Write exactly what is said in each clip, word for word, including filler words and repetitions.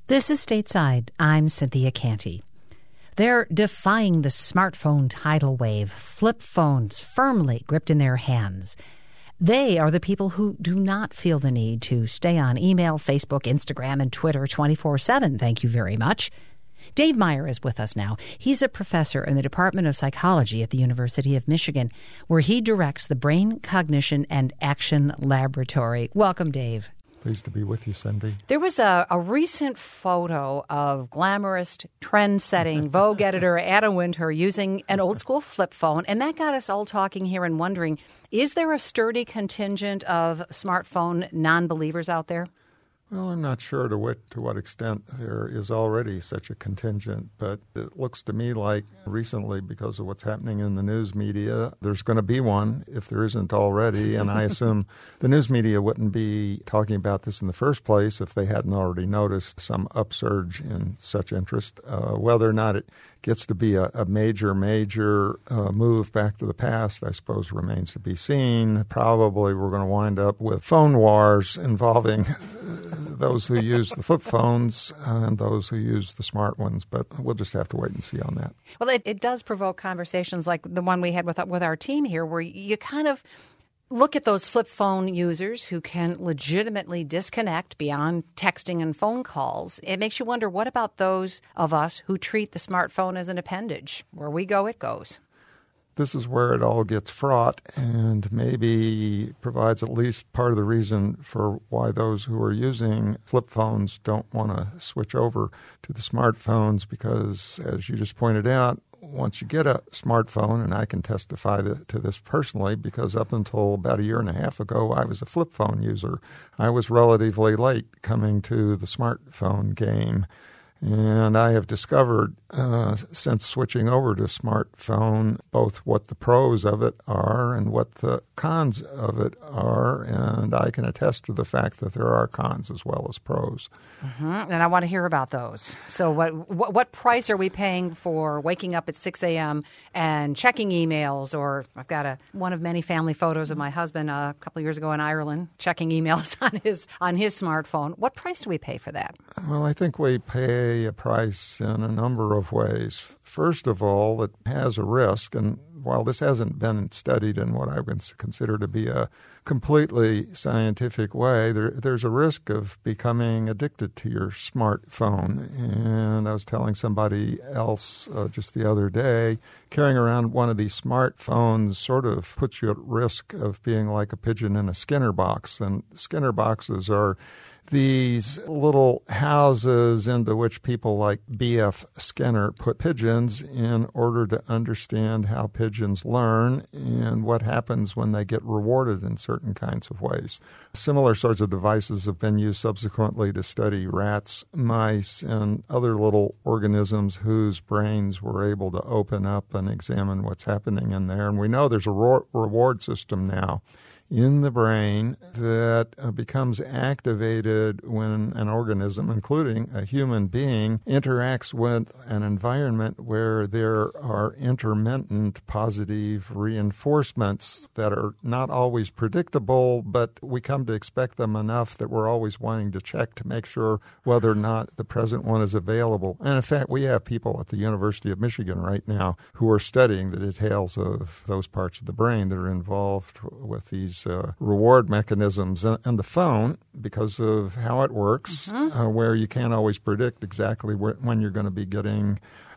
This is Stateside. I'm Cynthia Canty. They're defying the smartphone tidal wave, flip phones firmly gripped in their hands. They are the people who do not feel the need to stay on email, Facebook, Instagram, and Twitter twenty-four seven. Thank you very much. Dave Meyer is with us now. He's a professor in the Department of Psychology at the University of Michigan, where he directs the Brain Cognition and Action Laboratory. Welcome, Dave. Pleased to be with you, Cindy. There was a, a recent photo of glamorous, trend-setting Vogue editor Anna Wintour using an old-school flip phone, and that got us all talking here and wondering, is there a sturdy contingent of smartphone non-believers out there? Well, I'm not sure to what to what extent there is already such a contingent, but it looks to me like recently, because of what's happening in the news media, there's going to be one if there isn't already, and I assume the news media wouldn't be talking about this in the first place if they hadn't already noticed some upsurge in such interest. Uh, whether or not it gets to be a, a major, major uh, move back to the past, I suppose, remains to be seen. Probably we're going to wind up with phone wars involving those who use the flip phones and those who use the smart ones, but we'll just have to wait and see on that. Well, it, it does provoke conversations like the one we had with, with our team here, where you kind of look at those flip phone users who can legitimately disconnect beyond texting and phone calls. It makes you wonder, what about those of us who treat the smartphone as an appendage? Where we go, it goes. This is where it all gets fraught and maybe provides at least part of the reason for why those who are using flip phones don't want to switch over to the smartphones, because, as you just pointed out, once you get a smartphone, and I can testify to this personally because up until about a year and a half ago, I was a flip phone user. I was relatively late coming to the smartphone game. And I have discovered uh, since switching over to smartphone both what the pros of it are and what the cons of it are. And I can attest to the fact that there are cons as well as pros. Mm-hmm. And I want to hear about those. So what, what what price are we paying for waking up at six a.m. and checking emails? Or I've got a one of many family photos of my husband uh, a couple of years ago in Ireland checking emails on his on his smartphone. What price do we pay for that? Well, I think we pay a price in a number of ways. First of all, it has a risk, and while this hasn't been studied in what I would consider to be a completely scientific way, there, there's a risk of becoming addicted to your smartphone. And I was telling somebody else uh, just the other day, carrying around one of these smartphones sort of puts you at risk of being like a pigeon in a Skinner box. And Skinner boxes are these little houses into which people like B F Skinner put pigeons in order to understand how pigeons learn and what happens when they get rewarded in certain kinds of ways. Similar sorts of devices have been used subsequently to study rats, mice, and other little organisms whose brains were able to open up and examine what's happening in there. And we know there's a ro- reward system now in the brain that uh, becomes activated when an organism, including a human being, interacts with an environment where there are intermittent positive reinforcements that are not always predictable, but we come to expect them enough that we're always wanting to check to make sure whether or not the present one is available. And in fact, we have people at the University of Michigan right now who are studying the details of those parts of the brain that are involved with these Uh, reward mechanisms. And the phone, because of how it works, mm-hmm. uh, where you can't always predict exactly where, when you're going to be getting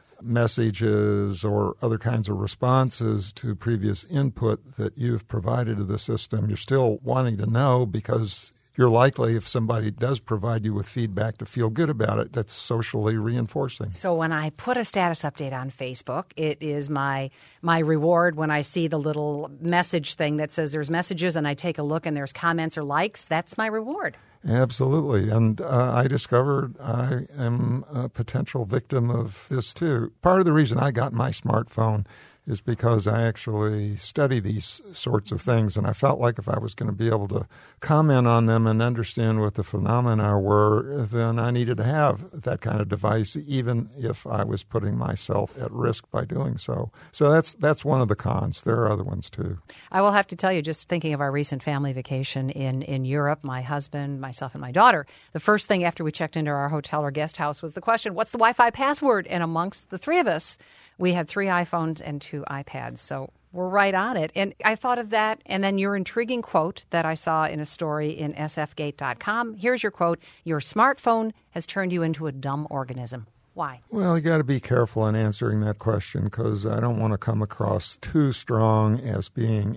messages or other kinds of responses to previous input that you've provided to the system, you're still wanting to know because you're likely, if somebody does provide you with feedback, to feel good about it. That's socially reinforcing. So when I put a status update on Facebook, it is my my reward when I see the little message thing that says there's messages and I take a look and there's comments or likes. That's my reward. Absolutely. And uh, I discovered I am a potential victim of this, too. Part of the reason I got my smartphone is because I actually study these sorts of things, and I felt like if I was going to be able to comment on them and understand what the phenomena were, then I needed to have that kind of device, even if I was putting myself at risk by doing so. So that's that's one of the cons. There are other ones, too. I will have to tell you, just thinking of our recent family vacation in, in Europe, my husband, my myself and my daughter, the first thing after we checked into our hotel or guest house was the question, what's the Wi-Fi password? And amongst the three of us, we had three iPhones and two iPads. So we're right on it. And I thought of that. And then your intriguing quote that I saw in a story in S F gate dot com. Here's your quote. Your smartphone has turned you into a dumb organism. Why? Well, you got to be careful in answering that question because I don't want to come across too strong as being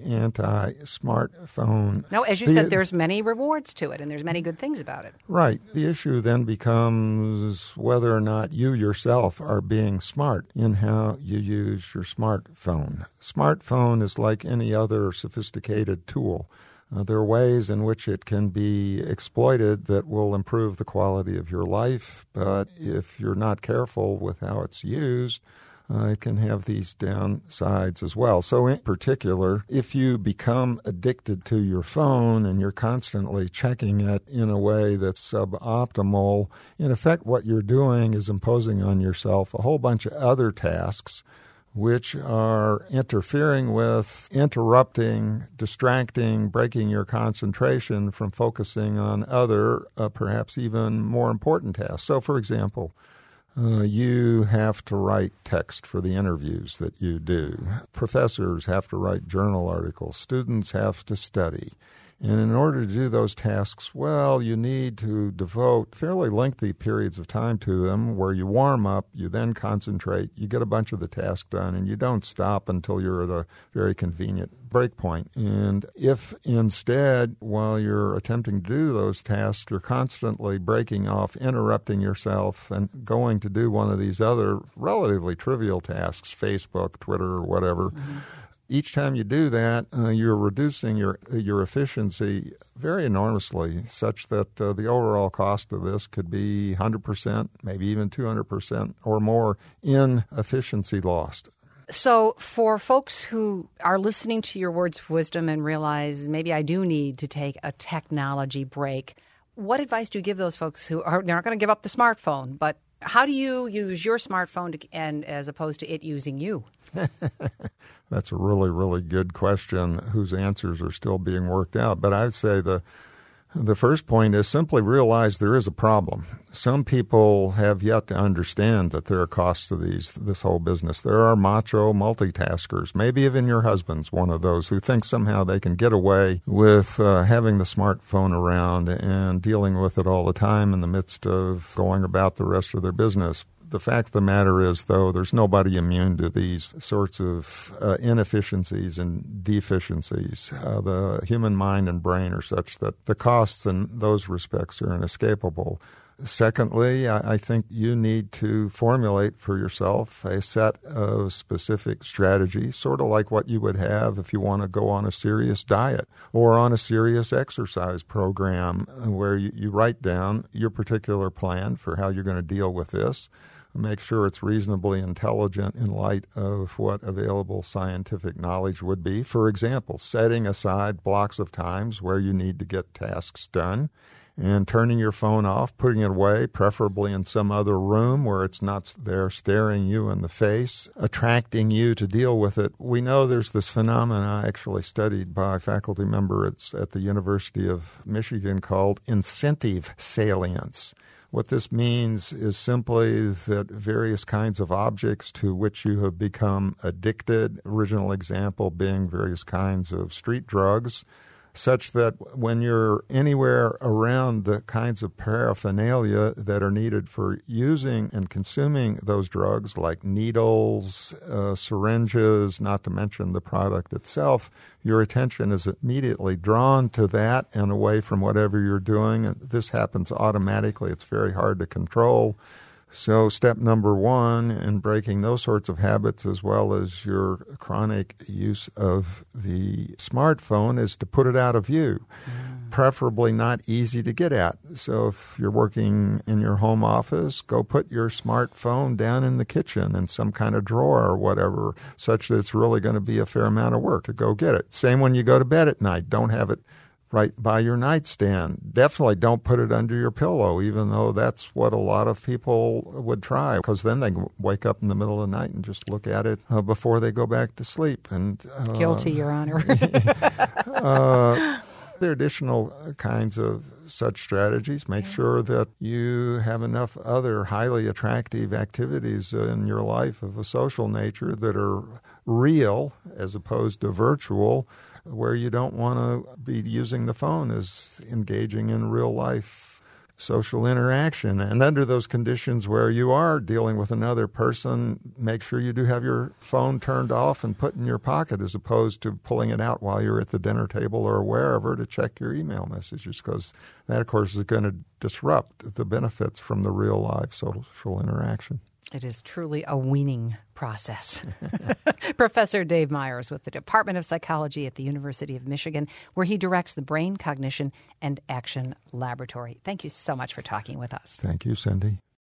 anti-smartphone. No, as you the, said, there's many rewards to it and there's many good things about it. Right. The issue then becomes whether or not you yourself are being smart in how you use your smartphone. Smartphone is like any other sophisticated tool. Uh, there are ways in which it can be exploited that will improve the quality of your life, but if you're not careful with how it's used, uh, it can have these downsides as well. So in particular, if you become addicted to your phone and you're constantly checking it in a way that's suboptimal, in effect what you're doing is imposing on yourself a whole bunch of other tasks which are interfering with, interrupting, distracting, breaking your concentration from focusing on other, uh, perhaps even more important tasks. So, for example, uh, you have to write text for the interviews that you do. Professors have to write journal articles. Students have to study. And in order to do those tasks well, you need to devote fairly lengthy periods of time to them where you warm up, you then concentrate, you get a bunch of the task done, and you don't stop until you're at a very convenient break point. And if instead, while you're attempting to do those tasks, you're constantly breaking off, interrupting yourself, and going to do one of these other relatively trivial tasks, Facebook, Twitter, or whatever, mm-hmm. Each time you do that, uh, you're reducing your your efficiency very enormously, such that uh, the overall cost of this could be one hundred percent, maybe even two hundred percent or more in efficiency lost. So for folks who are listening to your words of wisdom and realize maybe I do need to take a technology break, what advice do you give those folks who are they're not going to give up the smartphone, but how do you use your smartphone to, and as opposed to it using you? That's a really, really good question whose answers are still being worked out. But I'd say the the first point is simply realize there is a problem. Some people have yet to understand that there are costs to these this whole business. There are macho multitaskers. Maybe even your husband's one of those who thinks somehow they can get away with uh, having the smartphone around and dealing with it all the time in the midst of going about the rest of their business. The fact of the matter is, though, there's nobody immune to these sorts of uh, inefficiencies and deficiencies. Uh, the human mind and brain are such that the costs in those respects are inescapable. Secondly, I, I think you need to formulate for yourself a set of specific strategies, sort of like what you would have if you want to go on a serious diet or on a serious exercise program, where you, you write down your particular plan for how you're going to deal with this. Make sure it's reasonably intelligent in light of what available scientific knowledge would be. For example, setting aside blocks of times where you need to get tasks done and turning your phone off, putting it away, preferably in some other room where it's not there staring you in the face, attracting you to deal with it. We know there's this phenomenon actually studied by a faculty member at, at the University of Michigan called incentive salience. What this means is simply that various kinds of objects to which you have become addicted, original example being various kinds of street drugs, such that when you're anywhere around the kinds of paraphernalia that are needed for using and consuming those drugs, like needles, uh, syringes, not to mention the product itself, your attention is immediately drawn to that and away from whatever you're doing. And this happens automatically. It's very hard to control. So step number one in breaking those sorts of habits, as well as your chronic use of the smartphone, is to put it out of view, mm. preferably not easy to get at. So if you're working in your home office, go put your smartphone down in the kitchen in some kind of drawer or whatever, such that it's really going to be a fair amount of work to go get it. Same when you go to bed at night. Don't have it right by your nightstand. Definitely don't put it under your pillow, even though that's what a lot of people would try, because then they wake up in the middle of the night and just look at it uh, before they go back to sleep. And uh, Guilty, Your Honor. uh, There are additional kinds of such strategies. Make sure that you have enough other highly attractive activities in your life of a social nature that are real as opposed to virtual, where you don't want to be using the phone as engaging in real life social interaction. And under those conditions where you are dealing with another person, make sure you do have your phone turned off and put in your pocket as opposed to pulling it out while you're at the dinner table or wherever to check your email messages, because that, of course, is going to disrupt the benefits from the real life social interaction. It is truly a weaning process. Professor Dave Myers with the Department of Psychology at the University of Michigan, where he directs the Brain Cognition and Action Laboratory. Thank you so much for talking with us. Thank you, Cindy.